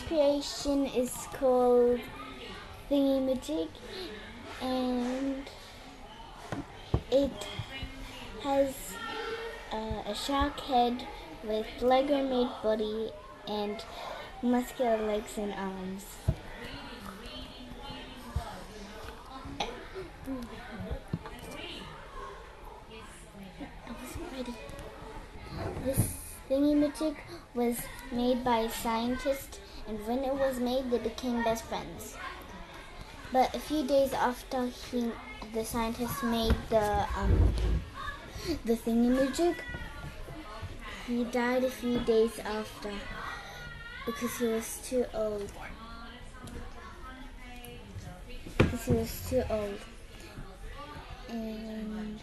creation is called Thingy-Majig, and it has a shark head with Lego-made body and muscular legs and arms. I wasn't ready. This Thingy-Majig was made by a scientist, and when it was made, they became best friends. But a few days after the scientist made the Thingy-Majig, he died a few days after because he was too old. And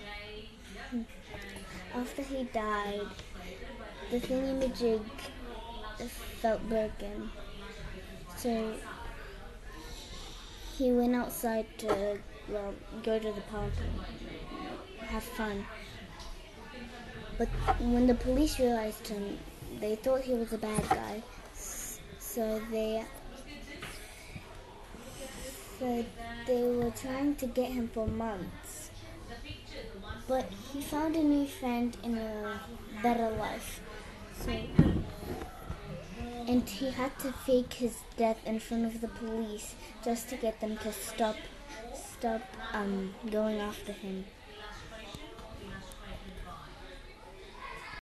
after he died, the Thingy-Majig felt broken. So he went outside to go to the park and have fun. But when the police realized him, they thought he was a bad guy. So they were trying to get him for months. But he found a new friend in a better life. And he had to fake his death in front of the police just to get them to stop going after him.